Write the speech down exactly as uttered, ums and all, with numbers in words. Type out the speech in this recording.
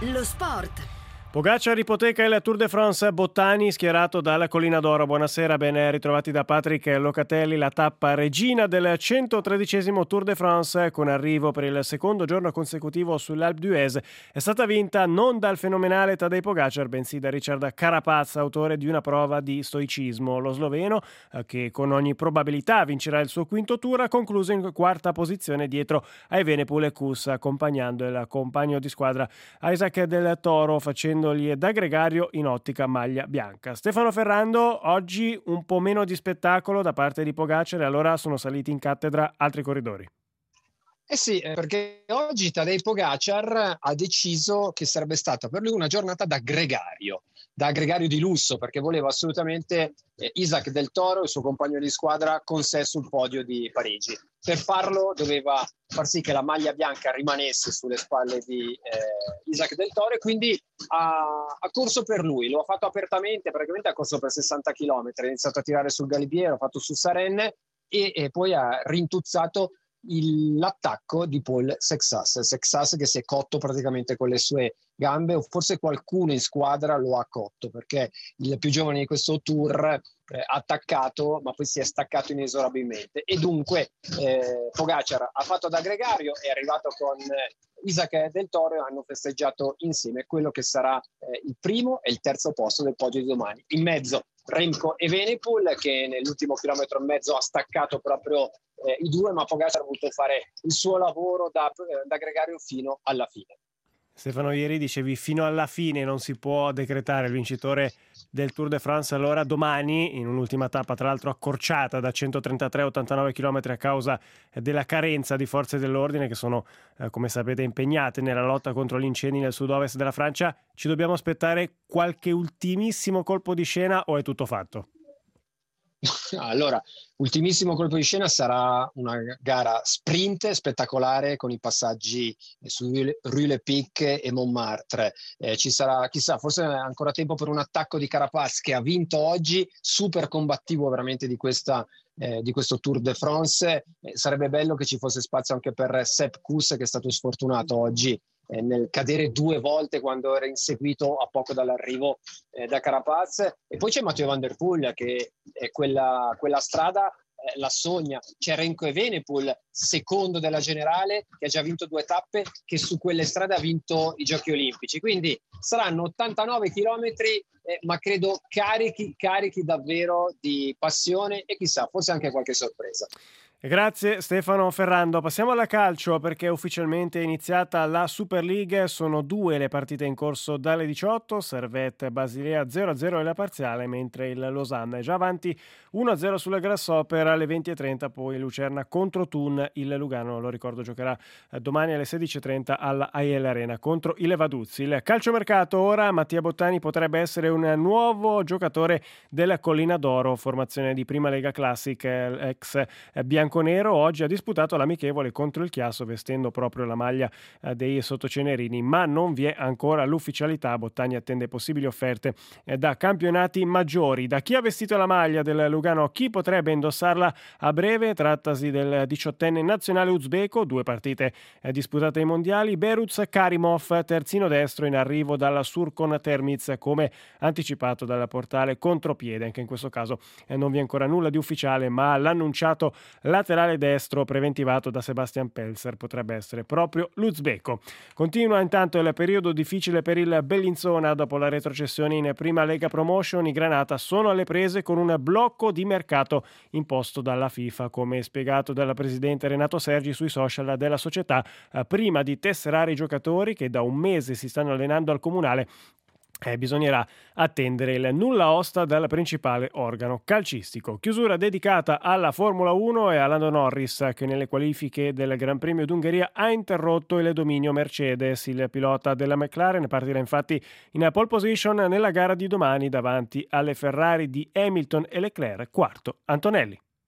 Lo sport. Pogacar ipoteca il Tour de France, Bottani schierato dalla Collina d'Oro. Buonasera, ben ritrovati da Patrick Locatelli. La tappa regina del centotredicesimo Tour de France, con arrivo per il secondo giorno consecutivo sull'Alpe d'Huez, è stata vinta non dal fenomenale Tadej Pogacar, bensì da Richard Carapaz, autore di una prova di stoicismo. Lo sloveno, che con ogni probabilità vincerà il suo quinto Tour, ha concluso in quarta posizione dietro a Evenepoel e Kuss, accompagnando il compagno di squadra Isaac Del Toro, facendo da gregario in ottica maglia bianca. Stefano Ferrando, oggi un po' meno di spettacolo da parte di Pogacar, e allora sono saliti in cattedra altri corridori. Eh sì, perché oggi Tadej Pogacar ha deciso che sarebbe stata per lui una giornata da gregario, da gregario di lusso, perché voleva assolutamente eh, Isaac Del Toro, il suo compagno di squadra, con sé sul podio di Parigi. Per farlo doveva far sì che la maglia bianca rimanesse sulle spalle di eh, Isaac Del Toro, e quindi ha, ha corso per lui. Lo ha fatto apertamente, praticamente ha corso per sessanta chilometri, ha iniziato a tirare sul Galibier, ha fatto su Sarenne e, e poi ha rintuzzato il, l'attacco di Paul Sexas Sexas che si è cotto praticamente con le sue gambe, o forse qualcuno in squadra lo ha cotto, perché il più giovane di questo tour eh, ha attaccato ma poi si è staccato inesorabilmente, e dunque eh, Pogacar ha fatto da gregario, è arrivato con eh, Isaac Del Toro e hanno festeggiato insieme quello che sarà eh, il primo e il terzo posto del podio di domani. In mezzo Remco e Evenepoel, che nell'ultimo chilometro e mezzo ha staccato proprio eh, i due, ma Pogacar ha voluto fare il suo lavoro da, da gregario fino alla fine. Stefano, ieri dicevi fino alla fine non si può decretare il vincitore del Tour de France, allora domani, in un'ultima tappa tra l'altro accorciata da centotrentatré a ottantanove chilometri a causa della carenza di forze dell'ordine che sono, eh, come sapete, impegnate nella lotta contro gli incendi nel sud-ovest della Francia, ci dobbiamo aspettare qualche ultimissimo colpo di scena o è tutto fatto? Allora, ultimissimo colpo di scena sarà una gara sprint spettacolare con i passaggi su Rue-le-Pic e Montmartre. Eh, ci sarà, chissà, forse ancora tempo per un attacco di Carapaz, che ha vinto oggi, super combattivo veramente di questa Eh, di questo Tour de France. Eh, sarebbe bello che ci fosse spazio anche per Sepp Kuss, che è stato sfortunato oggi eh, nel cadere due volte quando era inseguito a poco dall'arrivo eh, da Carapaz. E poi c'è Mathieu Van Der Poel, che è quella, quella strada eh, la sogna. C'è Remco Evenepoel, secondo della generale, che ha già vinto due tappe, che su quelle strade ha vinto i Giochi Olimpici. Quindi saranno ottantanove chilometri, eh, ma credo carichi, carichi davvero di passione e chissà, forse anche qualche sorpresa. Grazie Stefano Ferrando. Passiamo alla calcio, perché è ufficialmente iniziata la Super League. Sono due le partite in corso dalle diciotto. Servette Basilea zero a zero è la parziale, mentre il Losanna è già avanti uno a zero sulla Grasshopper. Alle venti e trenta poi Lucerna contro Thun. Il Lugano, lo ricordo, giocherà domani alle sedici e trenta alla A I L Arena contro i Levaduzzi. Il calciomercato ora: Mattia Bottani potrebbe essere un nuovo giocatore della Collina d'Oro, formazione di Prima Lega Classic, ex bianco Nero. Oggi ha disputato l'amichevole contro il Chiasso vestendo proprio la maglia eh, dei sottocenerini, ma non vi è ancora l'ufficialità. Bottani attende possibili offerte eh, da campionati maggiori. Da chi ha vestito la maglia del Lugano, chi potrebbe indossarla a breve? Trattasi del diciottenne nazionale uzbeko, due partite eh, disputate ai mondiali. Beruz Karimov, terzino destro in arrivo dalla Surkon Termiz, come anticipato dal portale Contropiede. Anche in questo caso eh, non vi è ancora nulla di ufficiale, ma l'annunciato laterale destro preventivato da Sebastian Pelzer potrebbe essere proprio l'uzbeko. Continua intanto il periodo difficile per il Bellinzona. Dopo la retrocessione in Prima Lega Promotion, i Granata sono alle prese con un blocco di mercato imposto dalla FIFA, come spiegato dal presidente Renato Sergi sui social della società. Prima di tesserare i giocatori che da un mese si stanno allenando al comunale, Eh, bisognerà attendere il nulla osta dal principale organo calcistico. Chiusura dedicata alla Formula uno e a Lando Norris, che nelle qualifiche del Gran Premio d'Ungheria ha interrotto il dominio Mercedes. Il pilota della McLaren partirà infatti in pole position nella gara di domani davanti alle Ferrari di Hamilton e Leclerc. Quarto Antonelli.